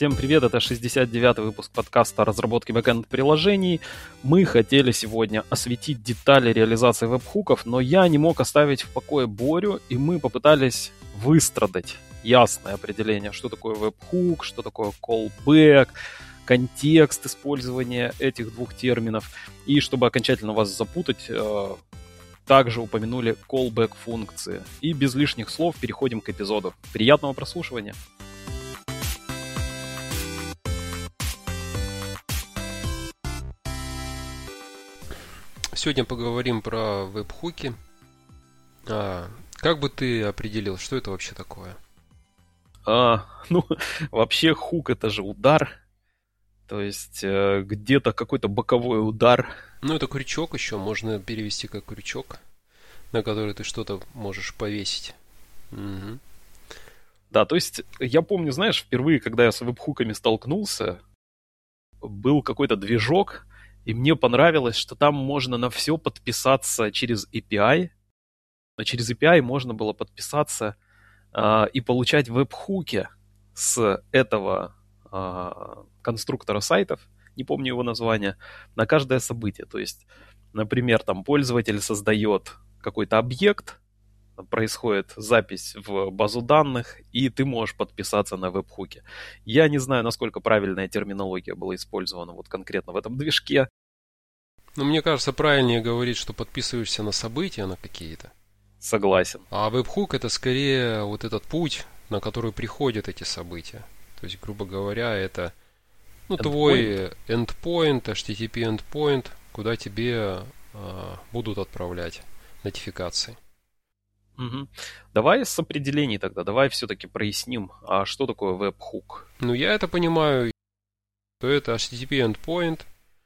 Всем привет, это 69-й выпуск подкаста о разработке бэкэнд-приложений. Мы хотели сегодня осветить детали реализации веб-хуков, но я не мог оставить в покое Борю, и мы попытались выстрадать ясное определение, что такое веб-хук, что такое callback, контекст использования этих двух терминов. И чтобы окончательно вас запутать, также упомянули callback-функции. И без лишних слов переходим к эпизоду. Приятного прослушивания! Сегодня поговорим про веб-хуки. Как бы ты определил, что это вообще такое? Вообще хук это же удар. То есть где-то какой-то боковой удар. Это крючок еще, можно перевести как крючок, на который ты что-то можешь повесить. Угу. Да, то есть я помню, знаешь, впервые, когда я с веб-хуками столкнулся, был какой-то движок, и мне понравилось, что там можно на все подписаться через API. Но через API можно было подписаться и получать веб-хуки с этого конструктора сайтов, не помню его название, на каждое событие. То есть, например, там пользователь создает какой-то объект, происходит запись в базу данных, и ты можешь подписаться на веб-хуки. Я не знаю, насколько правильная терминология была использована вот конкретно в этом движке. Мне кажется, правильнее говорить, что подписываешься на события, на какие-то. Согласен. А веб-хук это скорее вот этот путь, на который приходят эти события. То есть, грубо говоря, это твой endpoint, HTTP endpoint, куда тебе будут отправлять нотификации. Угу. Давай с определений тогда, давай все-таки проясним, а что такое веб-хук? Я это понимаю, что это HTTP endpoint,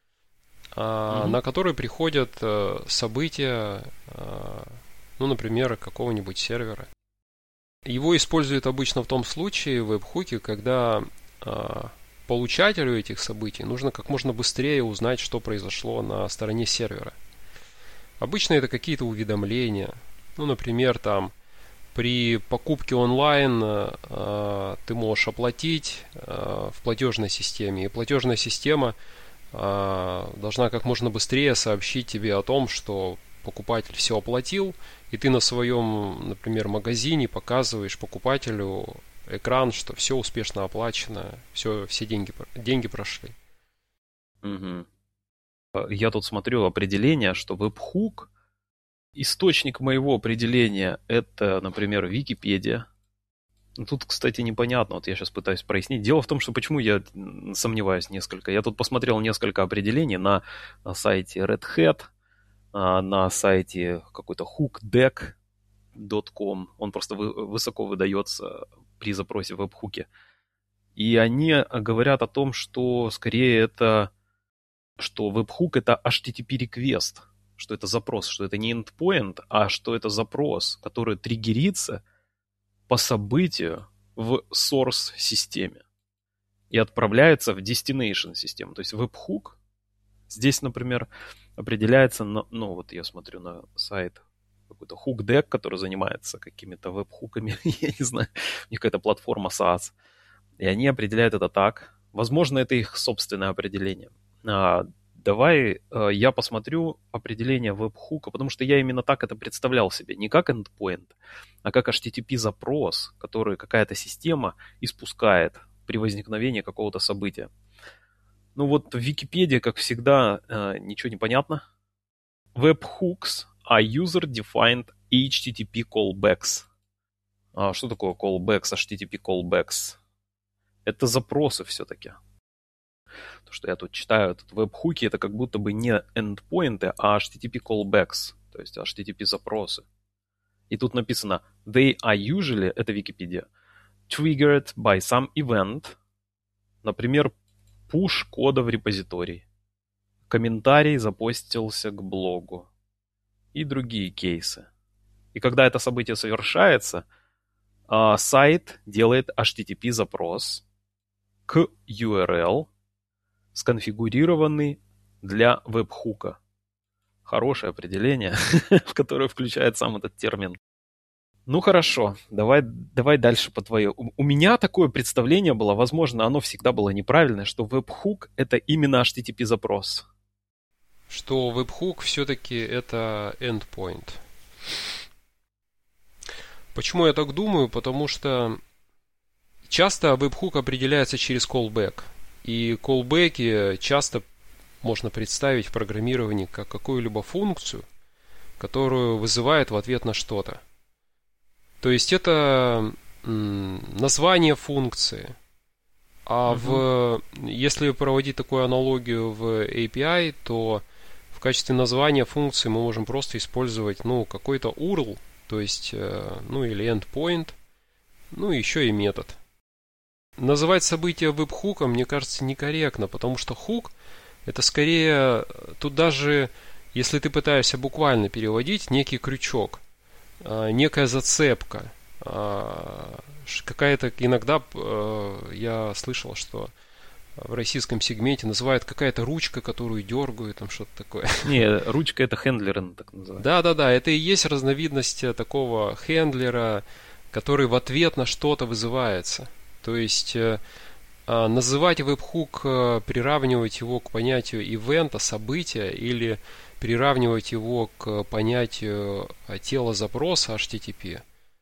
на который приходят события, например, какого-нибудь сервера. Его используют обычно в том случае в веб-хуке, когда получателю этих событий нужно как можно быстрее узнать, что произошло на стороне сервера. Обычно это какие-то уведомления. Например, там при покупке онлайн ты можешь оплатить в платежной системе, и платежная система должна как можно быстрее сообщить тебе о том, что покупатель все оплатил, и ты на своем, например, магазине показываешь покупателю экран, что все успешно оплачено, все деньги прошли. Угу. Я тут смотрю определение, что веб-хук, источник моего определения это, например, Википедия. Тут, кстати, непонятно, вот я сейчас пытаюсь прояснить. Дело в том, что почему я сомневаюсь несколько. Я тут посмотрел несколько определений на сайте Red Hat, на сайте какой-то hookdeck.com. Он просто высоко выдается при запросе в веб-хуке. И они говорят о том, что скорее это, что веб-хук это HTTP request, что это запрос, что это не endpoint, а что это запрос, который триггерится по событию в source-системе и отправляется в destination-систему. То есть веб-хук здесь, например, определяется, вот я смотрю на сайт какой-то HookDeck, который занимается какими-то веб-хуками, я не знаю, у них какая-то платформа SaaS, и они определяют это так. Возможно, это их собственное определение. Давай я посмотрю определение веб-хука, потому что я именно так это представлял себе. Не как endpoint, а как HTTP-запрос, который какая-то система испускает при возникновении какого-то события. В Википедии, как всегда, ничего не понятно. Webhooks are user-defined HTTP callbacks. Что такое callbacks, HTTP callbacks? Это запросы все-таки. То, что я тут читаю, веб-хуки это как будто бы не endpoints, а HTTP callbacks, то есть HTTP запросы. И тут написано they are usually, это Википедия, triggered by some event, например, push кода в репозиторий, комментарий запостился к блогу и другие кейсы. И когда это событие совершается, сайт делает HTTP запрос к URL, сконфигурированный для веб-хука. Хорошее определение, в которое включает сам этот термин. Ну хорошо, давай дальше по твоей. У меня такое представление было, возможно, оно всегда было неправильное, что webhook это именно HTTP запрос. Что webhook все-таки это endpoint. Почему я так думаю? Потому что часто webhook определяется через callback. И callback'и часто можно представить в программировании как какую-либо функцию, которую вызывает в ответ на что-то. То есть это название функции. Если проводить такую аналогию в API, то в качестве названия функции мы можем просто использовать какой-то URL, то есть или endpoint, еще и метод. Называть событие веб-хуком, мне кажется, некорректно, потому что хук это скорее, тут даже если ты пытаешься буквально переводить, некий крючок, некая зацепка, какая-то, иногда я слышал, что в российском сегменте называют какая-то ручка, которую дергают, там что-то такое. Не, ручка это хендлер, так называют. Да, это и есть разновидность такого хендлера, который в ответ на что-то вызывается. То есть называть веб-хук, приравнивать его к понятию ивента, события, или приравнивать его к понятию тела запроса HTTP,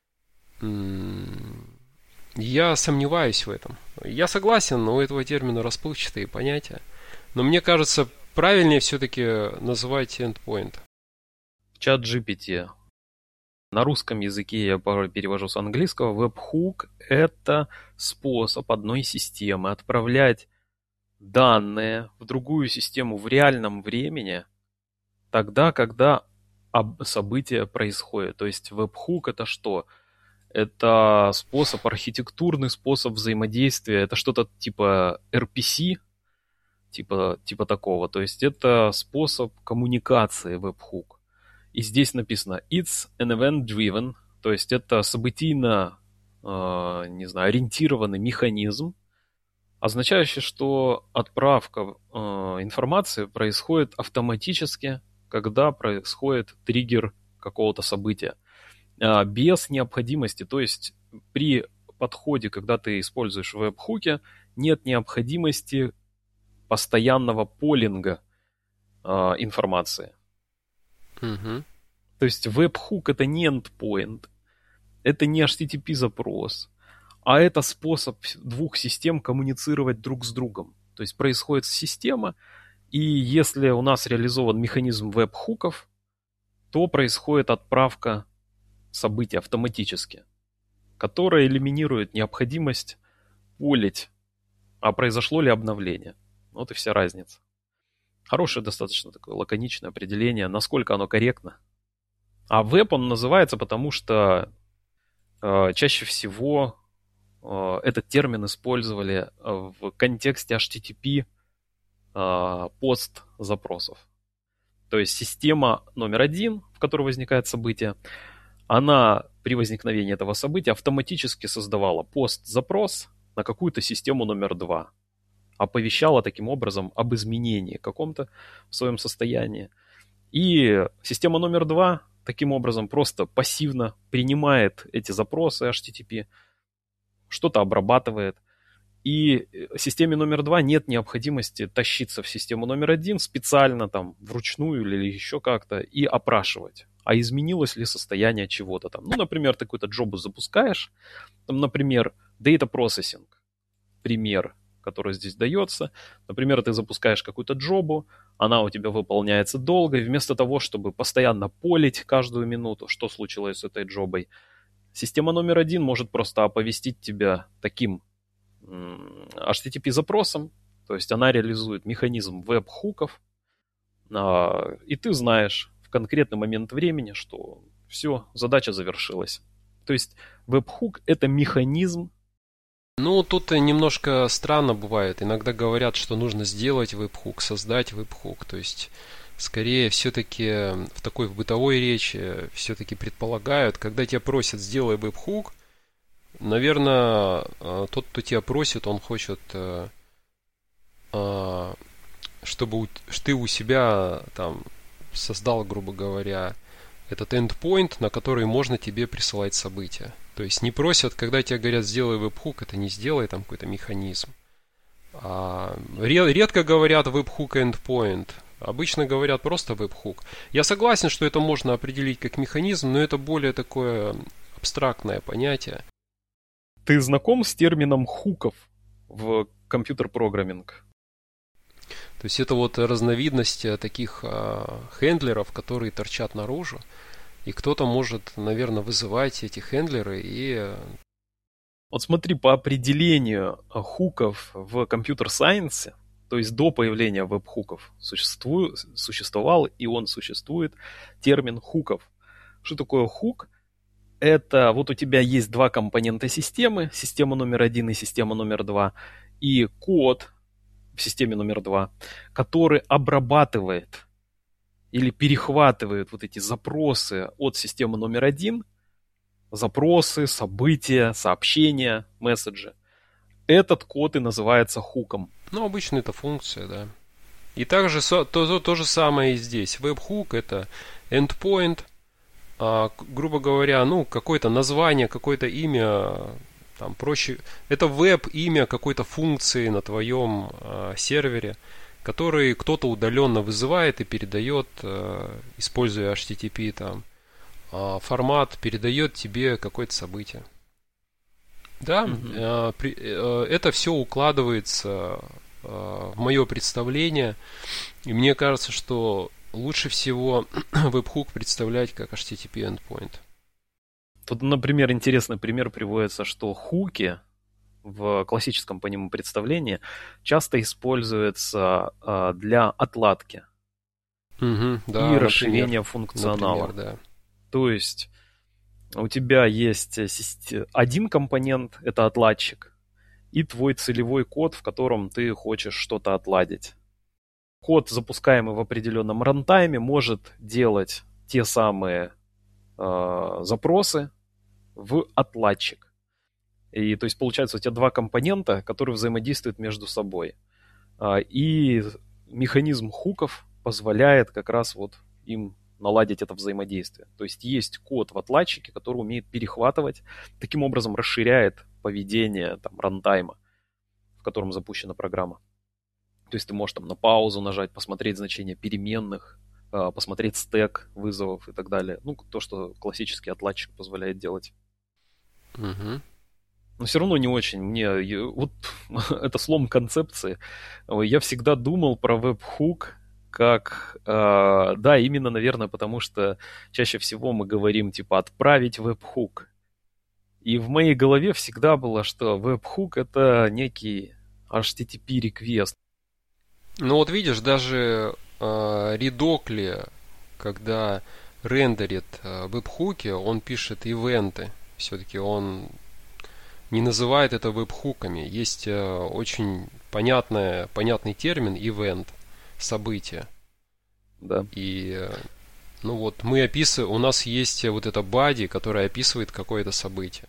я сомневаюсь в этом. Я согласен, но у этого термина расплывчатые понятия. Но мне кажется, правильнее все-таки называть endpoint. ChatGPT. На русском языке я порой перевожу с английского. Webhook – это способ одной системы отправлять данные в другую систему в реальном времени тогда, когда событие происходит. То есть webhook – это что? Это архитектурный способ взаимодействия. Это что-то типа RPC, типа такого. То есть это способ коммуникации webhook. И здесь написано it's an event-driven, то есть это событийно, ориентированный механизм, означающий, что отправка информации происходит автоматически, когда происходит триггер какого-то события, без необходимости. То есть при подходе, когда ты используешь веб-хуки, нет необходимости постоянного полинга информации. Угу. То есть webhook это не endpoint, это не HTTP запрос, а это способ двух систем коммуницировать друг с другом. То есть происходит система, и если у нас реализован механизм веб-хуков, то происходит отправка событий автоматически, которая элиминирует необходимость полить, а произошло ли обновление. Вот и вся разница. Хорошее достаточно такое лаконичное определение, насколько оно корректно. А веб он называется, потому что чаще всего этот термин использовали в контексте HTTP пост запросов. То есть система номер один, в которой возникает событие, она при возникновении этого события автоматически создавала пост-запрос на какую-то систему номер два. Оповещала таким образом об изменении каком-то в своем состоянии. И система номер два таким образом просто пассивно принимает эти запросы HTTP, что-то обрабатывает. И системе номер два нет необходимости тащиться в систему номер один специально там вручную или еще как-то и опрашивать, а изменилось ли состояние чего-то там. Ну, например, ты какую-то джобу запускаешь, там, например, data processing, пример, который здесь дается. Например, ты запускаешь какую-то джобу, она у тебя выполняется долго, и вместо того, чтобы постоянно полить каждую минуту, что случилось с этой джобой, система номер один может просто оповестить тебя таким HTTP-запросом, то есть она реализует механизм веб-хуков, и ты знаешь в конкретный момент времени, что все, задача завершилась. То есть веб-хук — это механизм. Ну, тут немножко странно бывает. Иногда говорят, что нужно сделать веб-хук, создать веб-хук. То есть, скорее, все-таки в такой бытовой речи все-таки предполагают, когда тебя просят «сделай веб-хук», наверное, тот, кто тебя просит, он хочет, чтобы ты у себя там создал, грубо говоря, этот endpoint, на который можно тебе присылать события. То есть не просят, когда тебе говорят сделай веб-хук, это не сделай там какой-то механизм. Редко говорят webhook endpoint. Обычно говорят просто webhook. Я согласен, что это можно определить как механизм, но это более такое абстрактное понятие. Ты знаком с термином хуков в компьютер-программинг? То есть это вот разновидность таких хендлеров, которые торчат наружу. И кто-то может, наверное, вызывать эти хендлеры и... Вот смотри, по определению хуков в компьютер-сайенсе, то есть до появления веб-хуков, существовал и он существует термин хуков. Что такое хук? Это вот у тебя есть два компонента системы, система номер 1 и система номер 2, и код в системе номер 2, который обрабатывает или перехватывает вот эти запросы от системы номер 1, запросы, события, сообщения, месседжи. Этот код и называется хуком. Ну, обычно это функция, да. И также то же самое и здесь. Webhook это endpoint, грубо говоря, ну, какое-то название, какое-то имя, там проще. Это веб-имя какой-то функции на твоем сервере, который кто-то удаленно вызывает и передает, используя HTTP там. Формат передает тебе какое-то событие. Да, это все укладывается в мое представление, и мне кажется, что лучше всего webhook представлять как HTTP endpoint. Тут, например, интересный пример приводится, что хуки в классическом по нему представлении часто используются для отладки да, и расширения функционала. Например, да. То есть у тебя есть один компонент, это отладчик, и твой целевой код, в котором ты хочешь что-то отладить. Код, запускаемый в определенном рантайме, может делать те самые запросы в отладчик. И то есть получается у тебя два компонента, которые взаимодействуют между собой. И механизм хуков позволяет как раз вот им наладить это взаимодействие. То есть есть код в отладчике, который умеет перехватывать, таким образом расширяет поведение там, рантайма, в котором запущена программа. То есть ты можешь там на паузу нажать, посмотреть значение переменных, посмотреть стек вызовов и так далее. Ну, то, что классический отладчик позволяет делать. Угу. Но все равно не очень. Вот это слом концепции. Я всегда думал про веб-хук как, да, именно, наверное, потому что чаще всего мы говорим, типа, отправить веб-хук. И в моей голове всегда было, что веб-хук это некий HTTP-реквест. Ну вот видишь, даже Редокли, когда рендерит веб-хуки, он пишет ивенты. Все-таки он не называет это веб-хуками. Есть очень понятный термин ивент. События. Да. И ну вот мы описываем, у нас есть вот эта body, которая описывает какое-то событие.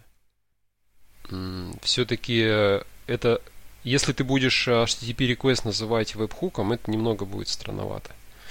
Все-таки это, если ты будешь HTTP request называть веб-хуком, это немного будет странновато.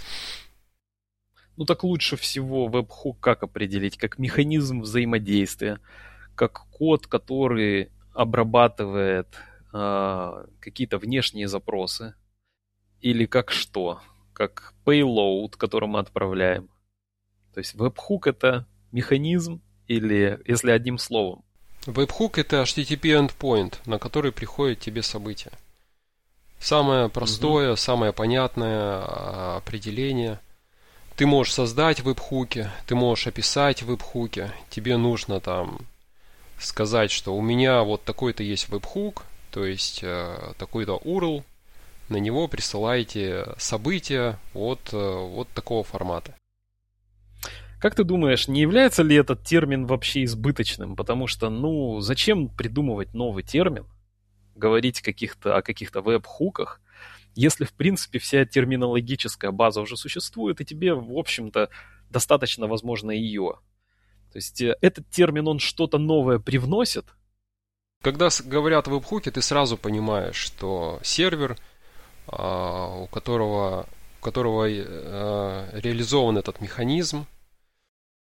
Ну так лучше всего веб-хук как определить? Как механизм взаимодействия, как код, который обрабатывает какие-то внешние запросы. Или как что? Как payload, который мы отправляем. То есть веб-хук это механизм или, если одним словом? Веб-хук это HTTP endpoint, на который приходит тебе событие. Самое простое, самое понятное определение. Ты можешь создать веб-хуки, ты можешь описать веб-хуки. Тебе нужно там сказать, что у меня вот такой-то есть веб-хук, то есть такой-то URL. На него присылаете события вот такого формата. Как ты думаешь, не является ли этот термин вообще избыточным? Потому что, ну, зачем придумывать новый термин, говорить о каких-то веб-хуках, если, в принципе, вся терминологическая база уже существует, и тебе, в общем-то, достаточно, возможно, ее. То есть этот термин, он что-то новое привносит? Когда говорят веб-хуки, ты сразу понимаешь, что сервер, у которого реализован этот механизм,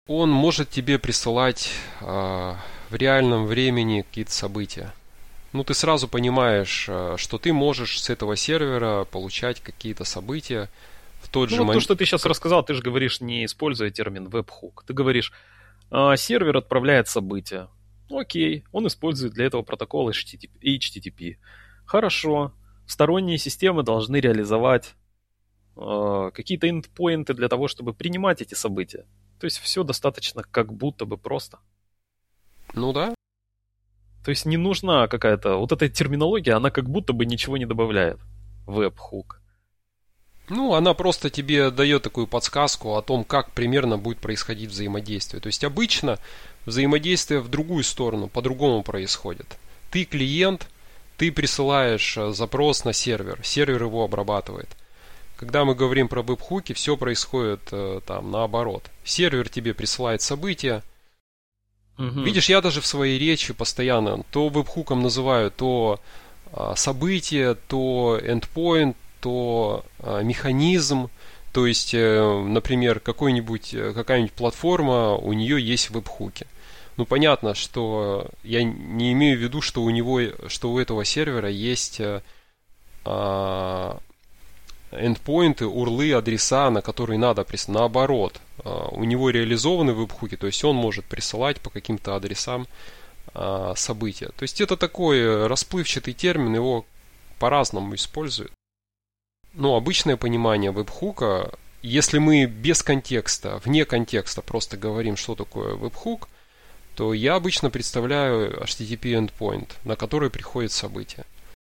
Он может тебе присылать в реальном времени какие-то события. Ну, ты сразу понимаешь, что ты можешь с этого сервера получать какие-то события в тот же Ну, вот то, момент. что ты сейчас рассказал, ты же говоришь, не используя термин webhook. Ты говоришь, сервер отправляет события. Окей, он использует для этого протокол HTTP. Хорошо. Сторонние системы должны реализовать какие-то эндпоинты для того, чтобы принимать эти события. То есть все достаточно как будто бы просто. Ну да. То есть не нужна какая-то... Вот эта терминология, она как будто бы ничего не добавляет. Webhook. Ну, она просто тебе дает такую подсказку о том, как примерно будет происходить взаимодействие. То есть обычно взаимодействие в другую сторону, по-другому происходит. Ты клиент, ты присылаешь запрос на сервер, сервер его обрабатывает. Когда мы говорим про веб-хуки, все происходит там наоборот. Сервер тебе присылает события. Угу. Видишь, я даже в своей речи постоянно то веб-хуком называю то событие, то endpoint, то механизм. То есть, например, какая-нибудь платформа, у нее есть веб-хуки. Ну, понятно, что я не имею в виду, что у этого сервера есть эндпоинты, урлы, адреса, на которые надо присылать. Наоборот, у него реализованы веб-хуки, то есть он может присылать по каким-то адресам события. То есть это такой расплывчатый термин, его по-разному используют. Но обычное понимание веб-хука, если мы без контекста, вне контекста просто говорим, что такое веб-хук, то я обычно представляю HTTP endpoint, на который приходит событие.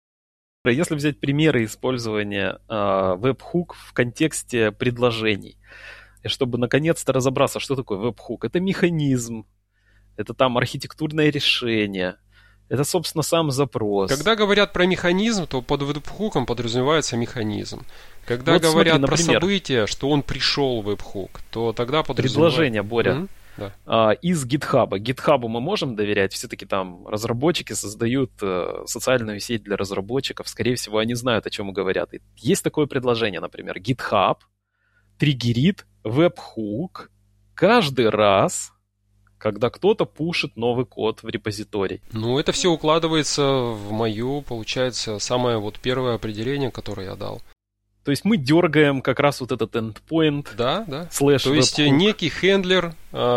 Если взять примеры использования webhook в контексте предложений, и чтобы наконец-то разобраться, что такое webhook, это механизм, это там архитектурное решение, это, собственно, сам запрос. Когда говорят про механизм, то под вебхуком подразумевается механизм. Когда Вот говорят смотри, про например, событие, что он пришел в вебхук, то тогда подразумевается... предложение, Боря. Мгм. Да. Из GitHub. GitHub мы можем доверять, все-таки там разработчики создают социальную сеть для разработчиков, скорее всего, они знают, о чем говорят. И есть такое предложение, например, GitHub триггерит webhook каждый раз, когда кто-то пушит новый код в репозиторий. Ну, это все укладывается в мою, получается, самое вот первое определение, которое я дал. То есть мы дергаем как раз вот этот endpoint, Да. слэш То есть webhook. некий хендлер,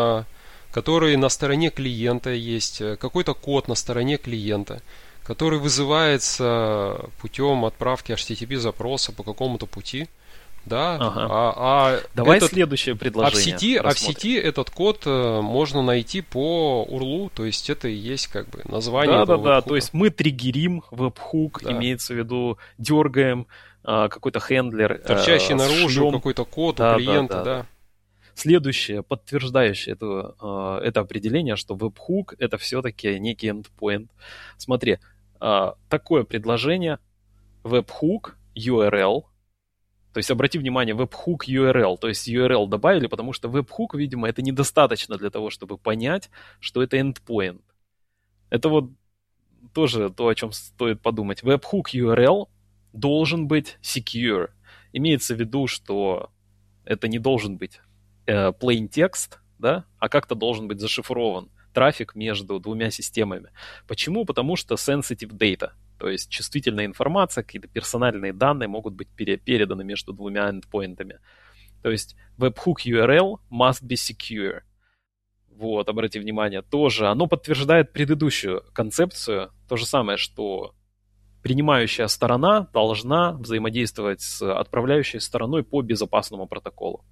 который на стороне клиента есть, какой-то код на стороне клиента, который вызывается путем отправки HTTP запроса по какому-то пути. Да. Ага. Давай следующее предложение. В сети этот код можно найти по URL, то есть это и есть как бы название этого Да. веб-хука. То есть мы триггерим веб-хук, Да. имеется в виду, дергаем какой-то хендлер. Торчащий наружу шлем. какой-то код Да, у клиента, да. Следующее, подтверждающее это определение, что webhook это все-таки некий endpoint. Смотри, такое предложение webhook URL. То есть обрати внимание, webhook URL, то есть URL добавили, потому что webhook, видимо, это недостаточно для того, чтобы понять, что это endpoint. Это вот тоже то, о чем стоит подумать. Webhook URL должен быть secure. Имеется в виду, что это не должен быть plain text, да, а как-то должен быть зашифрован трафик между двумя системами. Почему? Потому что sensitive data, то есть чувствительная информация, какие-то персональные данные могут быть переданы между двумя эндпоинтами. То есть webhook URL must be secure. Вот, обрати внимание, тоже оно подтверждает предыдущую концепцию, то же самое, что принимающая сторона должна взаимодействовать с отправляющей стороной по безопасному протоколу.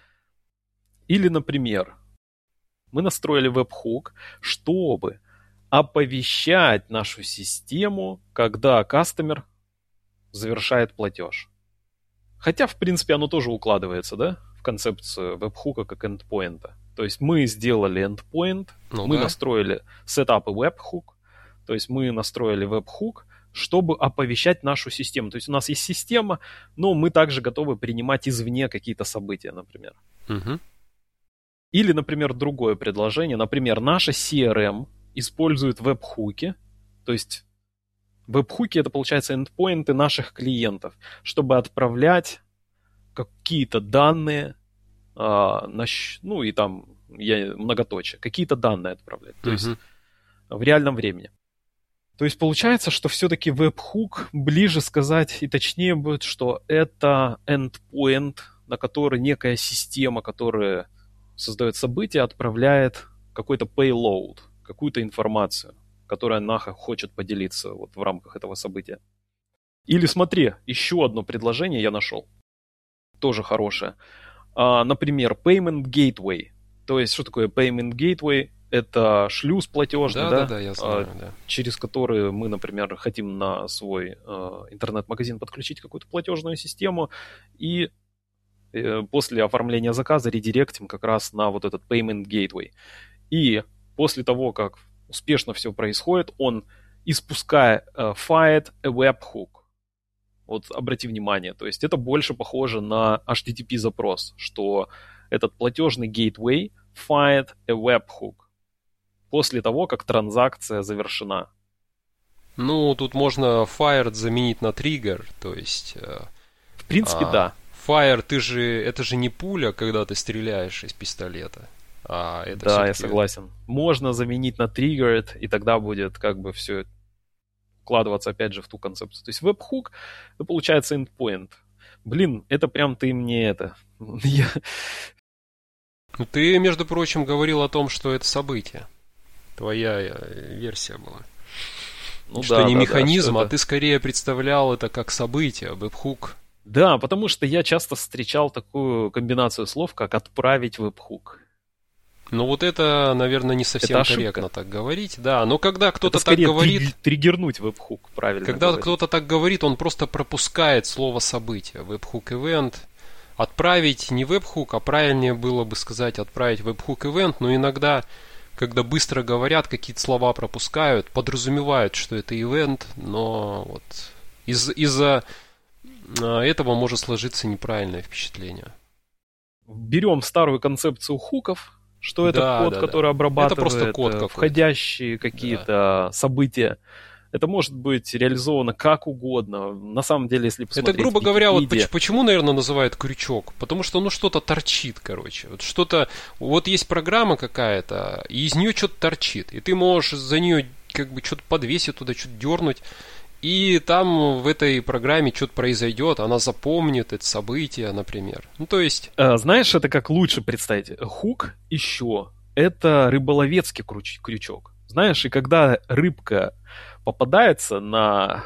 Или, например, мы настроили webhook, чтобы оповещать нашу систему, когда кастомер завершает платеж. Хотя, в принципе, оно тоже укладывается, да, в концепцию вебхука как эндпоинта. То есть мы сделали endpoint, мы настроили setup и webhook, то есть мы настроили webhook, чтобы оповещать нашу систему. То есть у нас есть система, но мы также готовы принимать извне какие-то события, например. Угу. Или, например, другое предложение. Например, наша CRM использует веб-хуки. То есть веб-хуки — это, получается, эндпоинты наших клиентов, чтобы отправлять какие-то данные, ну и там многоточие, какие-то данные отправлять, то есть в реальном времени. То есть получается, что все-таки веб-хук ближе сказать и точнее будет, что это endpoint, на который некая система, которая создает события, отправляет какой-то payload, какую-то информацию, которой она хочет поделиться вот в рамках этого события. Или смотри, еще одно предложение я нашел, тоже хорошее. Например, Payment Gateway. То есть, что такое Payment Gateway? Это шлюз платежный, да, я знаю, да. через который мы, например, хотим на свой интернет-магазин подключить какую-то платежную систему и после оформления заказа редиректим как раз на вот этот Payment Gateway. И после того, как успешно все происходит, он, испуская fired a webhook. Вот обрати внимание, то есть это больше похоже на HTTP-запрос, что этот платежный gateway fired a webhook после того, как транзакция завершена. Ну, тут можно fired заменить на trigger, то есть... В принципе, да. Fire, это же не пуля, когда ты стреляешь из пистолета. Это да, я согласен. Можно заменить на triggered, и тогда будет как бы все вкладываться опять же в ту концепцию. То есть webhook, это получается endpoint. Блин, это прям ты мне это... Ты, между прочим, говорил о том, что это событие. Твоя версия была. Ну, что не механизм, что ты скорее представлял это как событие, webhook. Да, потому что я часто встречал такую комбинацию слов, как «отправить веб-хук». Ну вот это, наверное, не совсем корректно так говорить. Да, но когда кто-то так говорит... триггернуть веб-хук, правильно Когда кто-то так говорит, он просто пропускает слово «событие». Webhook event. Отправить не веб-хук, а правильнее было бы сказать «отправить веб-хук event», но иногда, когда быстро говорят, какие-то слова пропускают, подразумевают, что это event, но вот из-за этого может сложиться неправильное впечатление. Берем старую концепцию хуков, что это код, который обрабатывает это просто код входящие какие-то события. Это может быть реализовано как угодно. На самом деле, если посмотреть... Это, грубо говоря, вот почему, наверное, называют крючок? Потому что, что-то торчит, короче. Вот что-то... Вот есть программа какая-то, и из нее что-то торчит. И ты можешь за нее как бы что-то подвесить туда, что-то дернуть. И там в этой программе что-то произойдет, она запомнит это событие, например. Ну, то есть... Знаешь, это как лучше представить? Хук еще это рыболовецкий крючок. Знаешь, и когда рыбка попадается на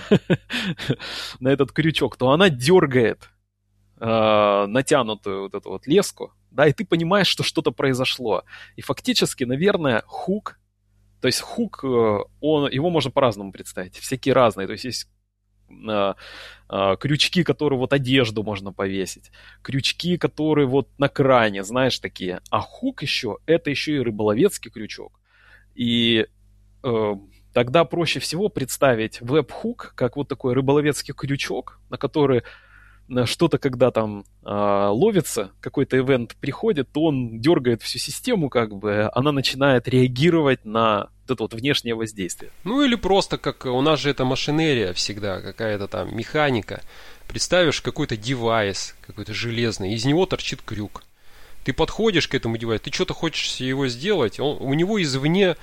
этот крючок, то она дергает натянутую вот эту вот леску, да, и ты понимаешь, что что-то произошло. И фактически, наверное, хук, то есть хук, его можно по-разному представить, всякие разные. То есть есть крючки, которые вот одежду можно повесить, крючки, которые вот на кране, знаешь, такие. А хук еще, это еще и рыболовецкий крючок. И тогда проще всего представить веб-хук как вот такой рыболовецкий крючок, на который что-то, когда там ловится, какой-то ивент приходит, то он дергает всю систему, как бы, она начинает реагировать на вот это вот внешнее воздействие. Ну или просто, как у нас же это машинерия всегда, какая-то там механика. Представишь какой-то девайс, какой-то железный, из него торчит крюк. Ты подходишь к этому девайсу, ты что-то хочешь его сделать, у него извне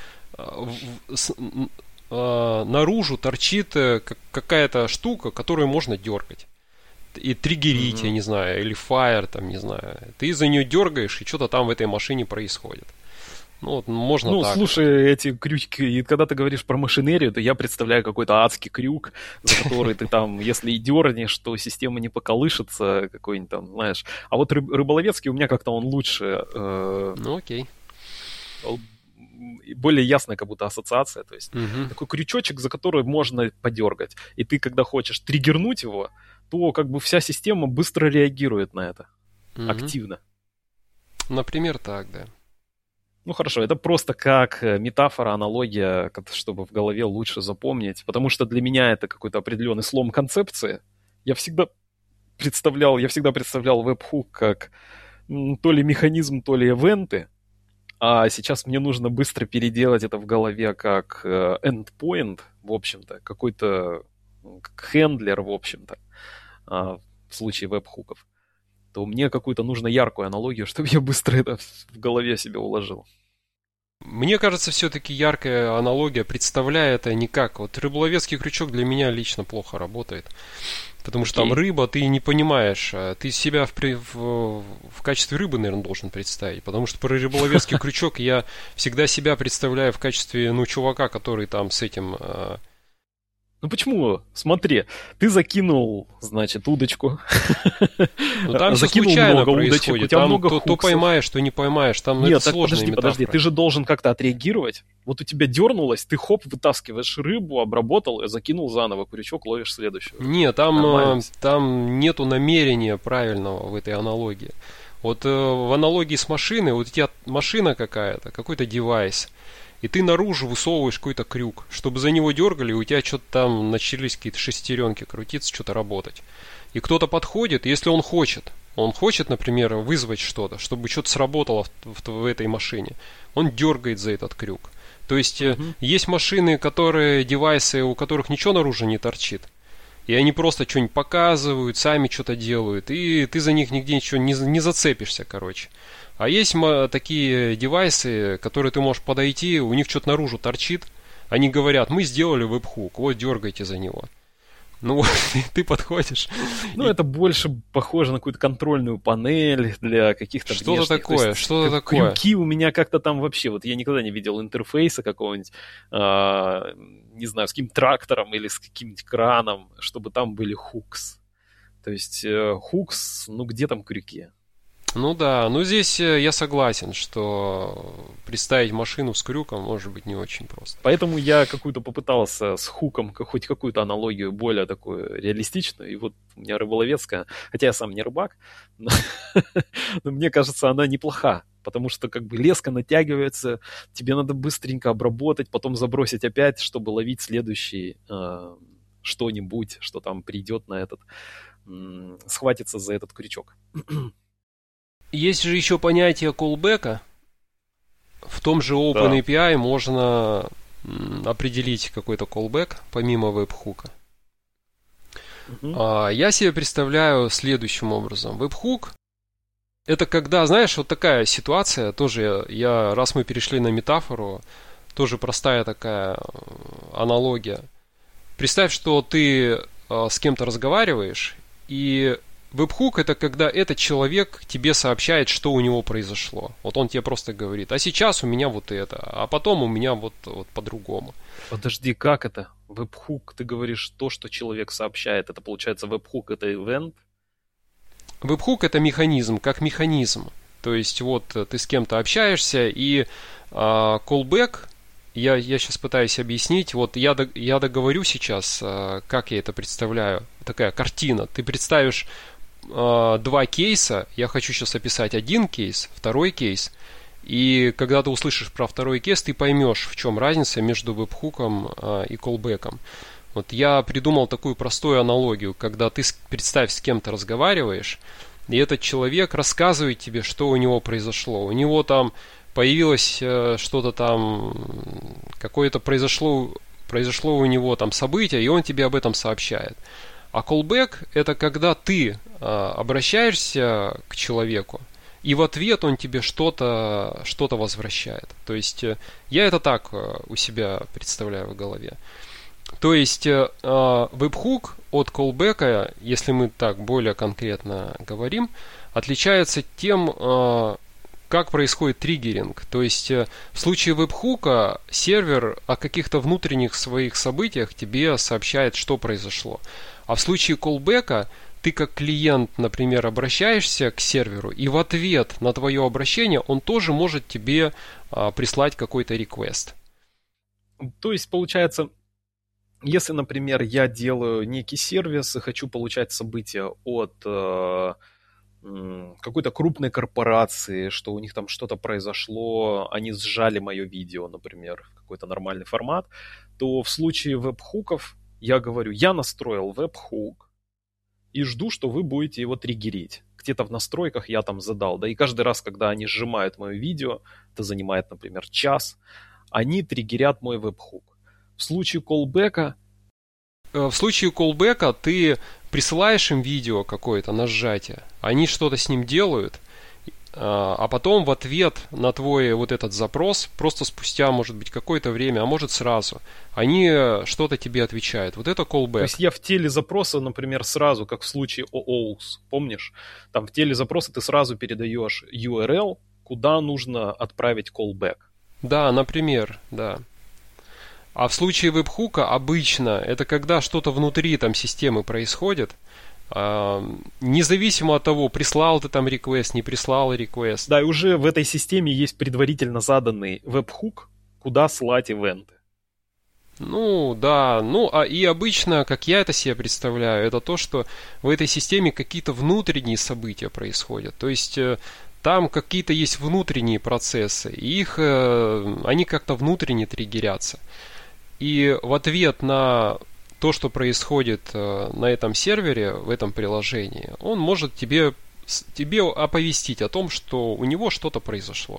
наружу торчит какая-то штука, которую можно дергать. И триггерить, я не знаю, или fire, там, не знаю. Ты за нее дергаешь, и что-то там в этой машине происходит. Ну, вот можно так. Ну, слушай, эти крючки, и когда ты говоришь про машинерию, то я представляю какой-то адский крюк, за который ты там, если и дернешь, то система не поколышется, какой-нибудь там, знаешь. А вот рыболовецкий у меня как-то он лучше. Ну, окей. Более ясная как будто ассоциация, то есть такой крючочек, за который можно подергать. И ты, когда хочешь триггернуть его, то как бы вся система быстро реагирует на это. Активно. Например, так, да. Ну хорошо, это просто как метафора, аналогия, чтобы в голове лучше запомнить. Потому что для меня это какой-то определенный слом концепции. Я всегда представлял веб-хук как то ли механизм, то ли ивенты. А сейчас мне нужно быстро переделать это в голове как endpoint, в общем-то, какой-то хендлер, в общем-то, в случае веб-хуков. то мне какую-то нужно яркую аналогию, чтобы я быстро это в голове себе уложил. Мне кажется, все-таки яркая аналогия, представляя это никак. Вот рыболовецкий крючок для меня лично плохо работает. Потому что там рыба, ты не понимаешь, ты себя в качестве рыбы, наверное, должен представить. Потому что про рыболовецкий крючок я всегда себя представляю в качестве, чувака, который там с этим... Ну почему? Смотри, ты закинул, значит, удочку. Ну там все закинул случайно много происходит. удочек, у тебя Там много то хуксов. поймаешь, то не поймаешь. Там Нет, это так сложная метафора. подожди, ты же должен как-то отреагировать. Вот у тебя дернулось, ты хоп, вытаскиваешь рыбу, обработал, закинул заново крючок, ловишь следующую. Нет, там нету намерения правильного в этой аналогии. Вот в аналогии с машиной, вот у тебя машина какая-то, какой-то девайс, и ты наружу высовываешь какой-то крюк, чтобы за него дергали, и у тебя что-то там начались какие-то шестеренки крутиться, что-то работать. И кто-то подходит, если он хочет, например, вызвать что-то, чтобы что-то сработало в этой машине, он дергает за этот крюк. То есть есть машины, девайсы, у которых ничего наружу не торчит. И они просто что-нибудь показывают, сами что-то делают, и ты за них нигде ничего не зацепишься, короче. А есть такие девайсы, которые ты можешь подойти, у них что-то наружу торчит, они говорят, мы сделали веб-хук, вот дергайте за него. Ну вот, ты подходишь. Ну, это больше похоже на какую-то контрольную панель для каких-то что-то такое, что-то такое. Крюки у меня как-то там вообще, вот я никогда не видел интерфейса какого-нибудь, не знаю, с каким-то трактором или с каким-нибудь краном, чтобы там были хукс. То есть хукс, где там крюки? Ну да, здесь я согласен, что представить машину с крюком может быть не очень просто. Поэтому я какую-то попытался с хуком хоть какую-то аналогию более такую реалистичную, и вот у меня рыболовецкая, хотя я сам не рыбак, но мне кажется, она неплоха, потому что как бы леска натягивается, тебе надо быстренько обработать, потом забросить опять, чтобы ловить следующий что-нибудь, что там придет на этот, схватится за этот крючок. Есть же еще понятие колбека. В том же OpenAPI можно определить какой-то callback помимо веб-хука. Я себе представляю следующим образом. Веб-хук — это когда, знаешь, вот такая ситуация, тоже раз мы перешли на метафору, тоже простая такая аналогия. Представь, что ты с кем-то разговариваешь, и веб-хук — это когда этот человек тебе сообщает, что у него произошло. Вот он тебе просто говорит, а сейчас у меня вот это, а потом у меня вот по-другому. Подожди, как это? Веб-хук, ты говоришь то, что человек сообщает. Это получается веб-хук, это event? Веб-хук — это механизм, как механизм. То есть вот ты с кем-то общаешься, и callback, я сейчас пытаюсь объяснить, вот я договорю сейчас, как я это представляю. Такая картина. Ты представишь два кейса, я хочу сейчас описать один кейс, второй кейс, и когда ты услышишь про второй кейс, ты поймешь, в чем разница между веб-хуком и колбеком. Вот я придумал такую простую аналогию, когда ты, представь, с кем-то разговариваешь, и этот человек рассказывает тебе, что у него произошло. У него там появилось что-то там, какое-то произошло у него там событие, и он тебе об этом сообщает. А callback — это когда ты обращаешься к человеку, и в ответ он тебе что-то возвращает. То есть я это так у себя представляю в голове. То есть веб-хук от callback, если мы так более конкретно говорим, отличается тем, как происходит триггеринг. То есть в случае веб-хука сервер о каких-то внутренних своих событиях тебе сообщает, что произошло. А в случае callback ты как клиент, например, обращаешься к серверу, и в ответ на твое обращение он тоже может тебе прислать какой-то request. То есть, получается, если, например, я делаю некий сервис и хочу получать события от какой-то крупной корпорации, что у них там что-то произошло, они сжали мое видео, например, в какой-то нормальный формат, то в случае веб-хуков я говорю, я настроил веб-хук и жду, что вы будете его триггерить. Где-то в настройках я там задал, да, и каждый раз, когда они сжимают мое видео, это занимает, например, час, они триггерят мой веб-хук. В случае callback ты присылаешь им видео какое-то на сжатие, они что-то с ним делают, а потом в ответ на твой вот этот запрос, просто спустя, может быть, какое-то время, а может сразу, они что-то тебе отвечают. Вот это callback. То есть я в теле запроса, например, сразу, как в случае OAuth, помнишь? Там в теле запроса ты сразу передаешь URL, куда нужно отправить callback. Да, например, да. А в случае веб-хука обычно это когда что-то внутри там системы происходит, независимо от того, прислал ты там request, не прислал request. Да, и уже в этой системе есть предварительно заданный веб-хук, куда слать ивенты. Ну, да, и обычно, как я это себе представляю, это то, что в этой системе какие-то внутренние события происходят. То есть там какие-то есть внутренние процессы, и они как-то внутренне триггерятся. И в ответ на то, что происходит на этом сервере, в этом приложении, он может тебе оповестить о том, что у него что-то произошло.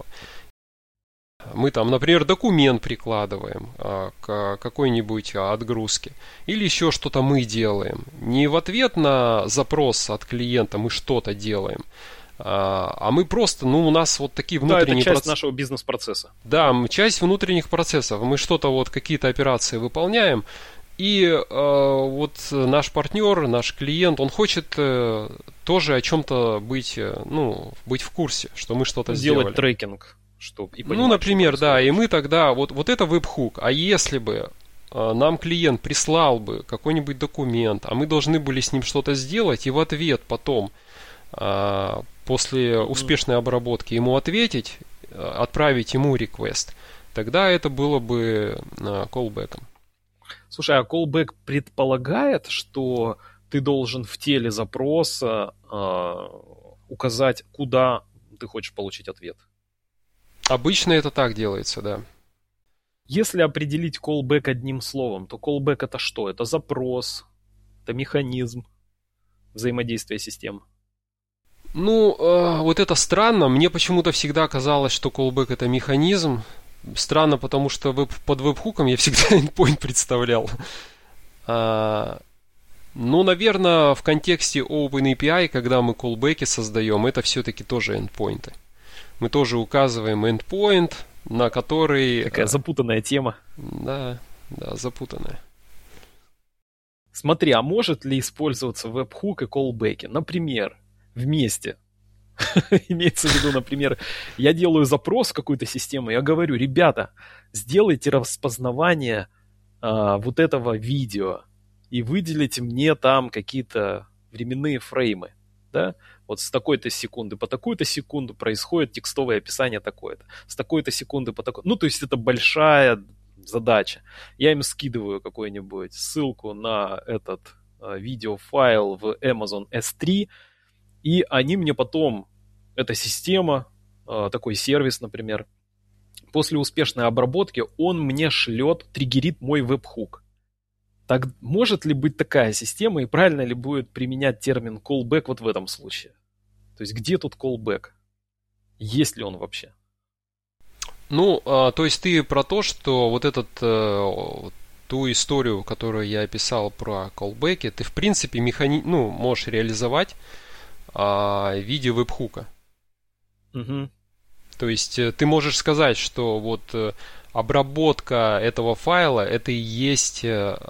Мы там, например, документ прикладываем к какой-нибудь отгрузке. Или еще что-то мы делаем. Не в ответ на запрос от клиента мы что-то делаем, а мы просто, у нас вот такие внутренние процессы. Да, это часть нашего бизнес-процесса. Да, часть внутренних процессов. Мы что-то вот, какие-то операции выполняем, и вот наш партнер, наш клиент, он хочет тоже о чем-то быть в курсе, что мы что-то сделали. Делать трекинг. Например, да, и мы тогда, вот это веб-хук, а если бы нам клиент прислал бы какой-нибудь документ, а мы должны были с ним что-то сделать, и в ответ потом, после успешной обработки, ему ответить, отправить ему request, тогда это было бы callback'ом. Слушай, а callback предполагает, что ты должен в теле запроса указать, куда ты хочешь получить ответ? Обычно это так делается, да. Если определить callback одним словом, то callback это что? Это запрос, это механизм взаимодействия систем. Вот это странно. Мне почему-то всегда казалось, что callback это механизм. Странно, потому что под веб-хуком я всегда endpoint представлял. Наверное, в контексте OpenAPI, когда мы callback'и создаем, это все-таки тоже endpoint'ы. Мы тоже указываем endpoint, на который... Такая запутанная тема. Да, запутанная. Смотри, а может ли использоваться веб-хук и callback'и? Например, вместе. Имеется в виду, например, я делаю запрос в какую-то систему, я говорю, ребята, сделайте распознавание вот этого видео и выделите мне там какие-то временные фреймы. Да? Вот с такой-то секунды по такую-то секунду происходит текстовое описание такое-то. С такой-то секунды по такой... то есть это большая задача. Я им скидываю какую-нибудь ссылку на этот видеофайл в Amazon S3, и они мне потом, эта система, такой сервис, например, после успешной обработки, он мне триггерит мой веб-хук. Так может ли быть такая система, и правильно ли будет применять термин callback вот в этом случае? То есть где тут callback? Есть ли он вообще? То есть ты про то, что вот ту историю, которую я описал про callback'и, ты в принципе можешь реализовать в виде веб-хука. Угу. То есть ты можешь сказать, что вот обработка этого файла это и есть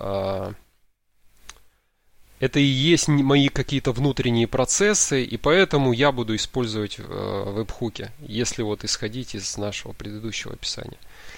мои какие-то внутренние процессы, и поэтому я буду использовать веб-хуки, если вот исходить из нашего предыдущего описания.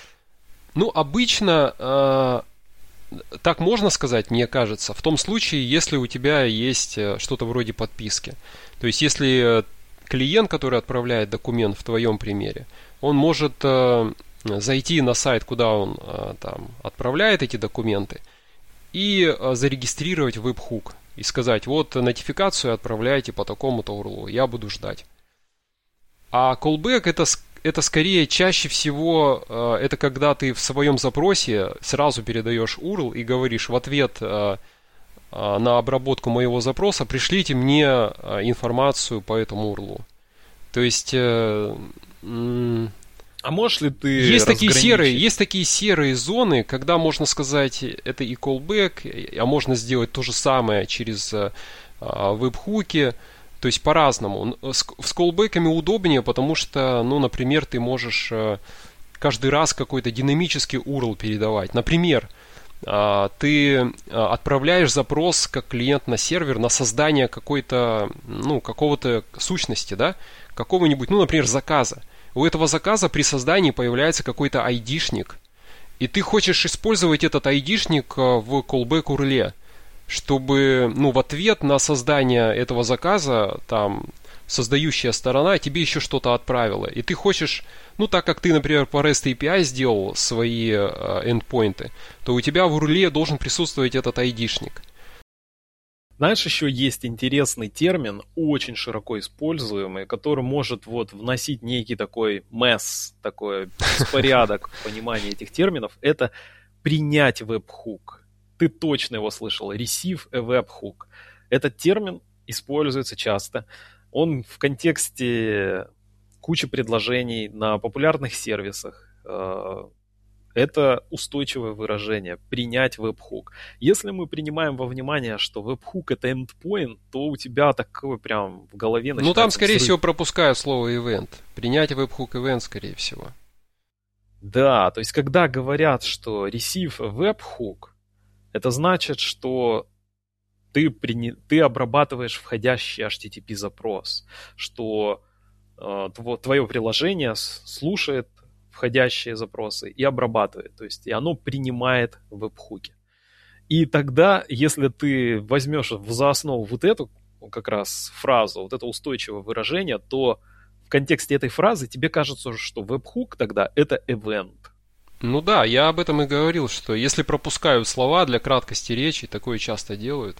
Обычно так можно сказать, мне кажется, в том случае, если у тебя есть что-то вроде подписки. То есть, если клиент, который отправляет документ в твоем примере, он может зайти на сайт, куда он там отправляет эти документы, и зарегистрировать веб-хук. И сказать, вот нотификацию отправляйте по такому-то URL, я буду ждать. А callback это скорее чаще всего, это когда ты в своем запросе сразу передаешь URL и говоришь в ответ на обработку моего запроса, пришлите мне информацию по этому URL. То есть... А можешь ли ты есть такие серые зоны, когда можно сказать, это и callback, а можно сделать то же самое через веб-хуки. То есть по-разному. С колбеками удобнее, потому что, ну, например, ты можешь каждый раз какой-то динамический URL передавать. Например, ты отправляешь запрос как клиент на сервер на создание какой-то, ну, какого-то сущности, да, какого-нибудь, ну, например, заказа. У этого заказа при создании появляется какой-то айдишник, и ты хочешь использовать этот айдишник в callback URL, чтобы, ну, в ответ на создание этого заказа, там, создающая сторона тебе еще что-то отправила. И ты хочешь, ну, так как ты, например, по REST API сделал свои эндпоинты, то у тебя в URL должен присутствовать этот айдишник. Знаешь, еще есть интересный термин, очень широко используемый, который может вот вносить некий такой месс, такой беспорядок в понимании этих терминов. Это принять веб-хук. Ты точно его слышал. Receive a webhook. Этот термин используется часто. Он в контексте кучи предложений на популярных сервисах. Это устойчивое выражение. Принять веб-хук. Если мы принимаем во внимание, что веб-хук это endpoint, то у тебя такое прям в голове начинается. Ну там, скорее всего, пропускают слово event. Принять веб-хук event, скорее всего. Да, то есть когда говорят, что receive a webhook, это значит, что ты обрабатываешь входящий HTTP-запрос, что твое приложение слушает входящие запросы и обрабатывает, то есть и оно принимает веб-хуки. И тогда, если ты возьмешь за основу вот эту как раз фразу, вот это устойчивое выражение, то в контексте этой фразы тебе кажется, что веб-хук тогда это event. Ну да, я об этом и говорил, что если пропускают слова для краткости речи, такое часто делают,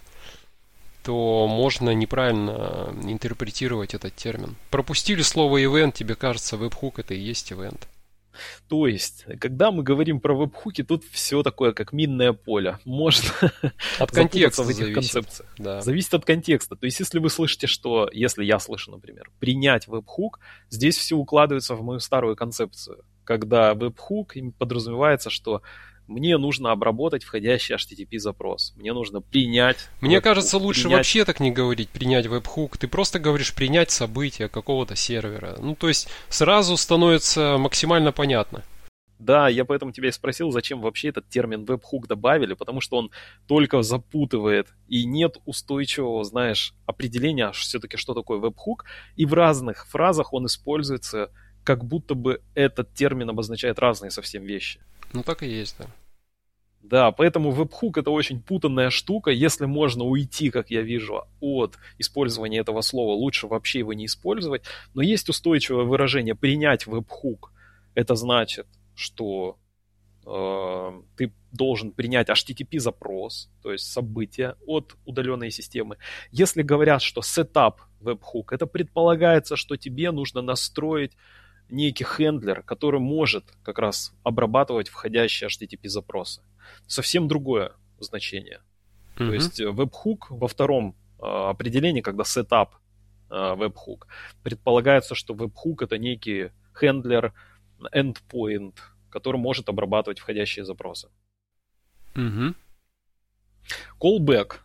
то можно неправильно интерпретировать этот термин. Пропустили слово event, тебе кажется, веб-хук это и есть event. То есть, когда мы говорим про веб-хуки, тут все такое, как минное поле. Можно от контекста в этих зависит. концепциях. Да. Зависит от контекста. То есть, если вы слышите, что, если я слышу, например, принять веб-хук, здесь все укладывается в мою старую концепцию. Когда веб-хук подразумевается, что мне нужно обработать входящий HTTP-запрос. Мне нужно принять Мне кажется, лучше вообще так не говорить, принять веб-хук. Ты просто говоришь принять событие какого-то сервера. Ну, то есть сразу становится максимально понятно. Да, я поэтому тебя и спросил, зачем вообще этот термин веб-хук добавили, потому что он только запутывает, и нет устойчивого, знаешь, определения все-таки, что такое веб-хук, и в разных фразах он используется, как будто бы этот термин обозначает разные совсем вещи. Ну, так и есть, да. Да, поэтому веб-хук это очень путанная штука. Если можно уйти, как я вижу, от использования этого слова, лучше вообще его не использовать. Но есть устойчивое выражение «принять веб-хук». Это значит, что ты должен принять HTTP-запрос, то есть событие от удаленной системы. Если говорят, что setup webhook, это предполагается, что тебе нужно настроить некий хендлер, который может как раз обрабатывать входящие HTTP-запросы. Совсем другое значение. То есть webhook во втором определении, когда setup webhook, предполагается, что webhook это некий хендлер, endpoint, который может обрабатывать входящие запросы. Callback.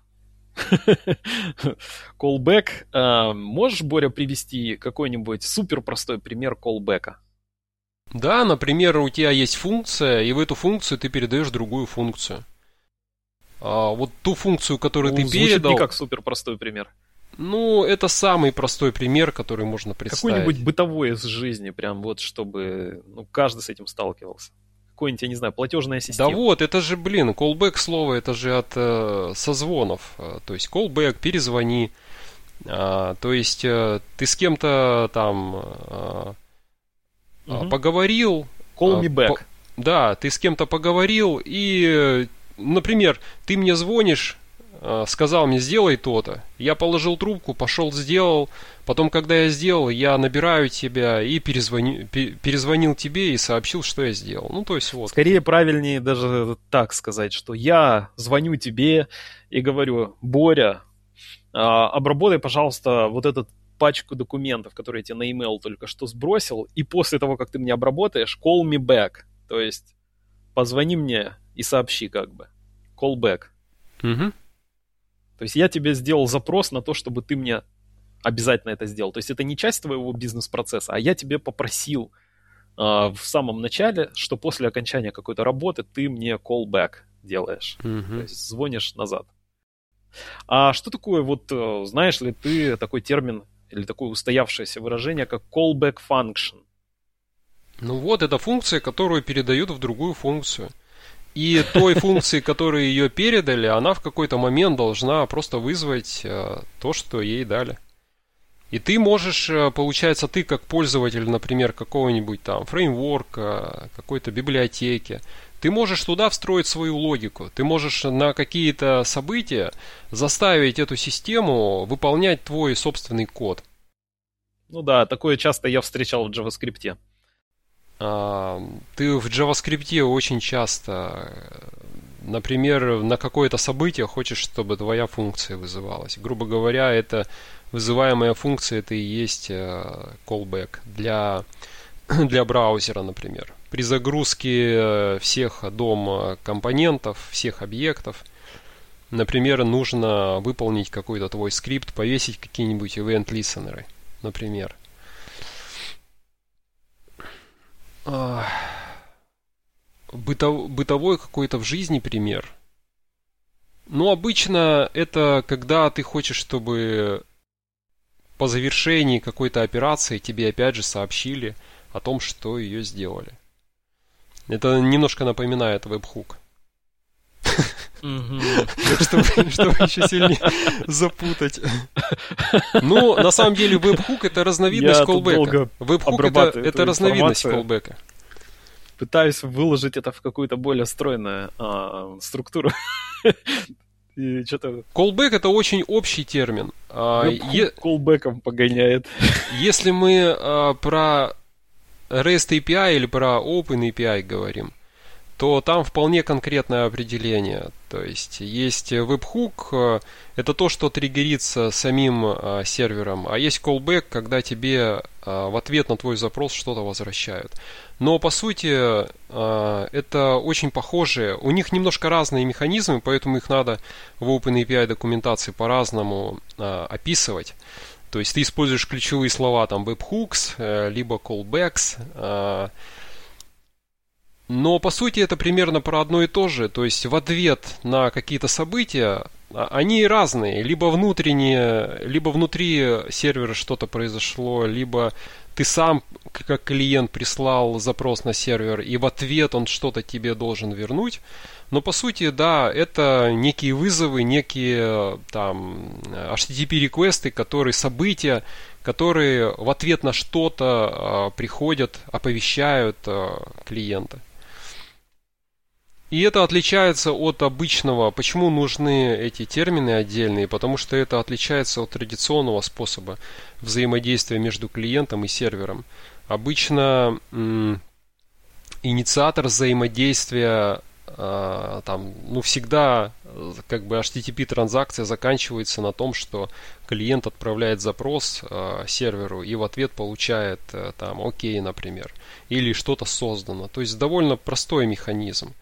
Callback. Можешь, Боря, привести какой-нибудь супер простой пример callback'а? Да, например, у тебя есть функция, и в эту функцию ты передаешь другую функцию. Вот ту функцию, которую ты звучит передал... не как супер простой пример. Ну, это самый простой пример, который можно представить. Какой-нибудь бытовой из жизни, прям вот, чтобы каждый с этим сталкивался. Какой-нибудь, я не знаю, платежная система. Да вот, это же, callback слово, это же от созвонов. То есть callback, перезвони. То есть ты с кем-то там поговорил. Call me back. Да, ты с кем-то поговорил и, например, ты мне звонишь, сказал мне сделай то-то. Я положил трубку, пошел сделал. Потом, когда я сделал, я набираю тебя и перезвонил тебе и сообщил, что я сделал. Ну, то есть вот. Скорее правильнее даже так сказать, что я звоню тебе и говорю: Боря, обработай, пожалуйста, вот этот пачку документов, которые я тебе на email только что сбросил, и после того, как ты мне обработаешь, call me back. То есть позвони мне и сообщи как бы. Call back. Угу. То есть я тебе сделал запрос на то, чтобы ты мне обязательно это сделал. То есть это не часть твоего бизнес-процесса, а я тебе попросил в самом начале, что после окончания какой-то работы ты мне call back делаешь. То есть звонишь назад. А что такое, вот знаешь ли ты такой термин или такое устоявшееся выражение, как callback function? Ну вот, это функция, которую передают в другую функцию. И той функции, которой ее передали, она в какой-то момент должна просто вызвать то, что ей дали. И ты можешь, получается, ты как пользователь, например, какого-нибудь там фреймворка, какой-то библиотеки, ты можешь туда встроить свою логику. Ты можешь на какие-то события заставить эту систему выполнять твой собственный код. Ну да, такое часто я встречал в JavaScript. Ты в JavaScript очень часто, например, на какое-то событие хочешь, чтобы твоя функция вызывалась. Грубо говоря, это вызываемая функция, это и есть callback для браузера, например. При загрузке всех DOM компонентов, всех объектов, например, нужно выполнить какой-то твой скрипт, повесить какие-нибудь event-листенеры, например. Бытовой какой-то в жизни пример. Ну, обычно это когда ты хочешь, чтобы по завершении какой-то операции тебе опять же сообщили о том, что ее сделали. Это немножко напоминает веб-хук. Чтобы еще сильнее запутать. Ну, на самом деле, веб-хук это разновидность колбека. Веб-хук это разновидность колбека. Пытаюсь выложить это в какую-то более стройную структуру. Callback это очень общий термин. Callback'ом погоняет. Если мы про REST API или про OpenAPI говорим, то там вполне конкретное определение. То есть webhook, это то, что триггерится самим сервером, а есть callback, когда тебе в ответ на твой запрос что-то возвращают. Но по сути это очень похожие. У них немножко разные механизмы, поэтому их надо в OpenAPI документации по-разному описывать. То есть ты используешь ключевые слова там webhooks, либо callbacks. Но по сути это примерно про одно и то же. То есть в ответ на какие-то события они разные. Либо внутренние, либо внутри сервера что-то произошло, либо ты сам как клиент прислал запрос на сервер, и в ответ он что-то тебе должен вернуть. Но по сути, да, это некие вызовы, некие там HTTP-реквесты, которые события, которые в ответ на что-то приходят, оповещают клиента. И это отличается от обычного. Почему нужны эти термины отдельные? Потому что это отличается от традиционного способа взаимодействия между клиентом и сервером. Обычно инициатор взаимодействия всегда как бы HTTP-транзакция заканчивается на том, что клиент отправляет запрос серверу и в ответ получает там окей, например, или что-то создано. То есть довольно простой механизм.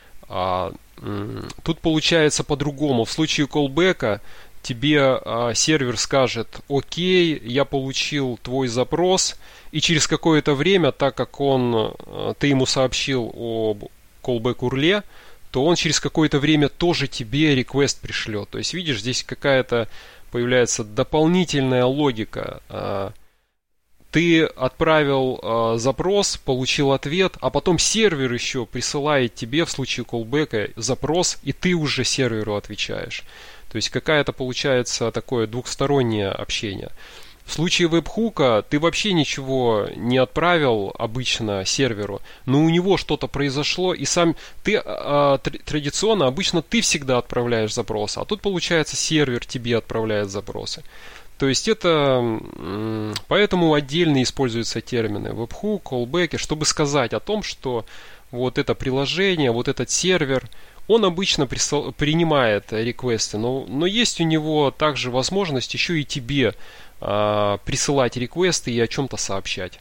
Тут получается по-другому. В случае callback'а тебе сервер скажет: окей, я получил твой запрос, и через какое-то время, так как ты ему сообщил об callback URL, то он через какое-то время тоже тебе request пришлет. То есть, видишь, здесь какая-то появляется дополнительная логика. Ты отправил запрос, получил ответ, а потом сервер еще присылает тебе в случае callback'а запрос, и ты уже серверу отвечаешь. То есть какая-то получается такое двухстороннее общение. В случае веб-хука ты вообще ничего не отправил обычно серверу, но у него что-то произошло, и сам ты традиционно, обычно ты всегда отправляешь запросы, а тут получается сервер тебе отправляет запросы. То есть это поэтому отдельно используются термины webhook, callback, чтобы сказать о том, что вот это приложение, вот этот сервер, он обычно принимает реквесты, но есть у него также возможность еще и тебе присылать реквесты и о чем-то сообщать.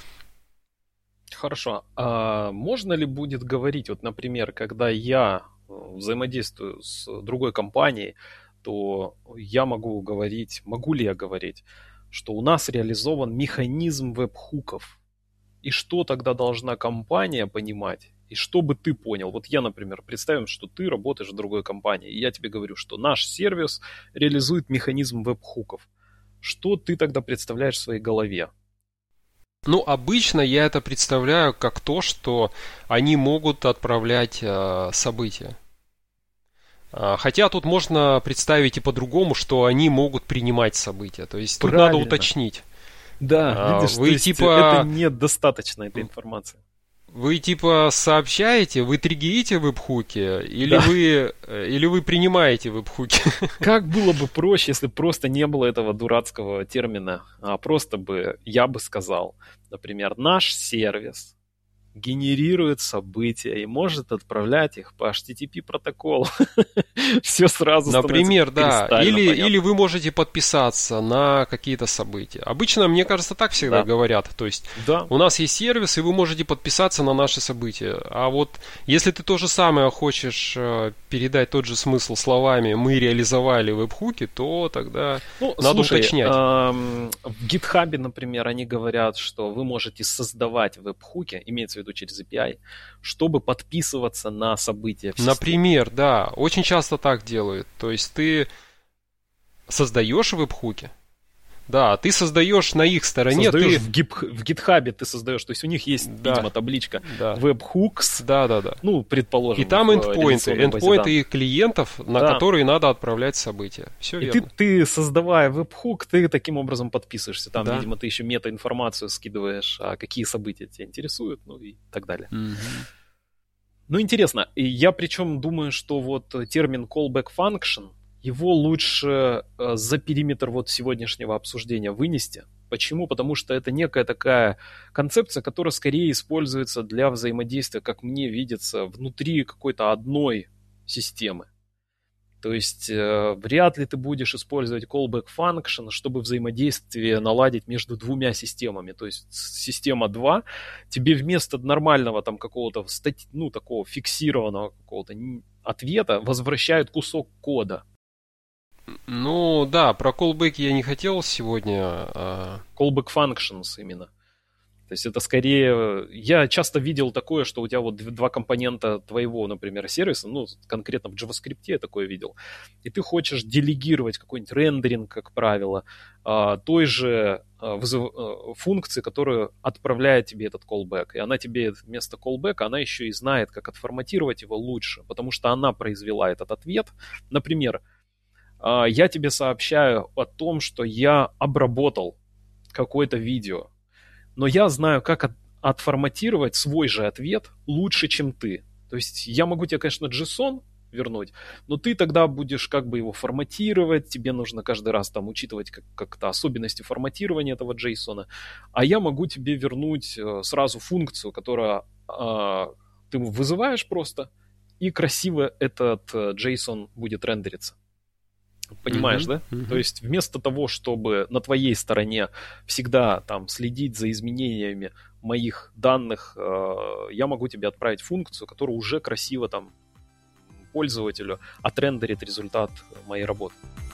Хорошо. А можно ли будет говорить, вот, например, когда я взаимодействую с другой компанией, то я могу ли я говорить, что у нас реализован механизм веб-хуков? И что тогда должна компания понимать? И что бы ты понял? Вот я, например, представим, что ты работаешь в другой компании, и я тебе говорю, что наш сервис реализует механизм веб-хуков. Что ты тогда представляешь в своей голове? Ну, обычно я это представляю как то, что они могут отправлять события. Хотя тут можно представить и по-другому, что они могут принимать события. То есть тут надо уточнить. Да, видишь, вы это недостаточно, этой информации. Вы сообщаете, вы триггерите веб-хуки, или вы принимаете веб-хуки? Как было бы проще, если просто не было этого дурацкого термина, а просто я бы сказал, например, наш сервис генерирует события и может отправлять их по HTTP протоколу. Все сразу например, да. Или вы можете подписаться на какие-то события. Обычно, мне кажется, так всегда говорят. То есть у нас есть сервис, и вы можете подписаться на наши события. А вот если ты то же самое хочешь передать тот же смысл словами «мы реализовали веб-хуки», то тогда надо уточнять. В GitHub, например, они говорят, что вы можете создавать веб-хуки, имеется в виду через API, чтобы подписываться на события. Например, да, очень часто так делают. То есть ты создаешь веб-хуки, да, ты создаешь на их стороне. В GitHub ты создаешь, то есть у них есть, видимо, табличка webhooks, ну, предположим. И там эндпоинты их клиентов, на которые надо отправлять события. Все верно. И ты, создавая веб-хук, ты таким образом подписываешься. Там, видимо, ты еще мета-информацию скидываешь, а какие события тебя интересуют, ну и так далее. Ну, интересно. И я причем думаю, что вот термин callback function, его лучше за периметр вот сегодняшнего обсуждения вынести. Почему? Потому что это некая такая концепция, которая скорее используется для взаимодействия, как мне видится, внутри какой-то одной системы. То есть вряд ли ты будешь использовать callback function, чтобы взаимодействие наладить между двумя системами. То есть система 2 тебе вместо нормального там какого-то, ну, такого фиксированного какого-то ответа возвращает кусок кода. Ну да, про callback я не хотел сегодня. Callback functions именно. То есть это скорее... Я часто видел такое, что у тебя вот два компонента твоего, например, сервиса, ну, конкретно в JavaScript я такое видел, и ты хочешь делегировать какой-нибудь рендеринг, как правило, той же функции, которая отправляет тебе этот callback. И она тебе вместо callback, она еще и знает, как отформатировать его лучше, потому что она произвела этот ответ. Например, я тебе сообщаю о том, что я обработал какое-то видео, но я знаю, как отформатировать свой же ответ лучше, чем ты. То есть я могу тебе, конечно, JSON вернуть, но ты тогда будешь как бы его форматировать, тебе нужно каждый раз там учитывать как-то особенности форматирования этого JSON, а я могу тебе вернуть сразу функцию, которую ты вызываешь просто, и красиво этот JSON будет рендериться. Понимаешь, да? То есть вместо того, чтобы на твоей стороне всегда там следить за изменениями моих данных, я могу тебе отправить функцию, которая уже красиво там пользователю отрендерит результат моей работы.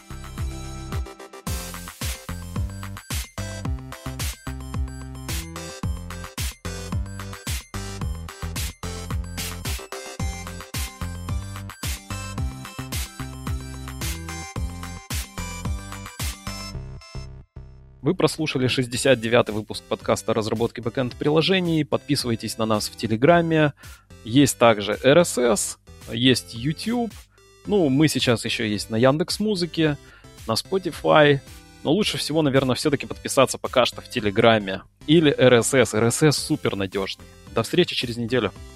Вы прослушали 69-й выпуск подкаста разработки бэкэнд-приложений. Подписывайтесь на нас в Телеграме. Есть также RSS, есть YouTube. Ну, мы сейчас еще есть на Яндекс.Музыке, на Spotify. Но лучше всего, наверное, все-таки подписаться пока что в Телеграме. Или RSS. RSS супер надежный. До встречи через неделю.